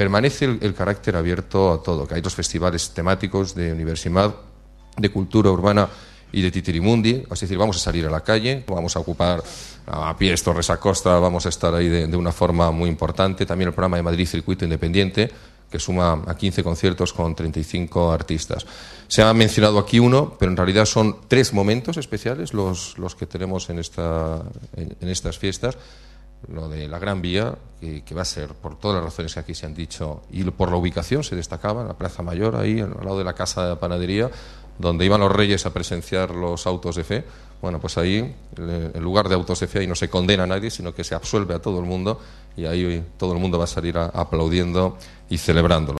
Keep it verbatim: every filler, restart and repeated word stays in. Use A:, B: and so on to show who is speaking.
A: permanece el, el carácter abierto a todo, que hay dos festivales temáticos de Universimad, de cultura urbana y de Titirimundi, es decir, vamos a salir a la calle, vamos a ocupar a Pies, Torres a Costa, vamos a estar ahí de, de una forma muy importante. También el programa de Madrid Circuito Independiente, que suma a quince conciertos con treinta y cinco artistas. Se ha mencionado aquí uno, pero en realidad son tres momentos especiales los, los que tenemos en, esta, en, en estas fiestas. Lo de la Gran Vía, que, que va a ser, por todas las razones que aquí se han dicho, y por la ubicación se destacaba, la Plaza Mayor, ahí al lado de la Casa de la Panadería, donde iban los reyes a presenciar los autos de fe. Bueno, pues ahí, en lugar de autos de fe, ahí no se condena a nadie, sino que se absuelve a todo el mundo, y ahí todo el mundo va a salir a, aplaudiendo y celebrándolo.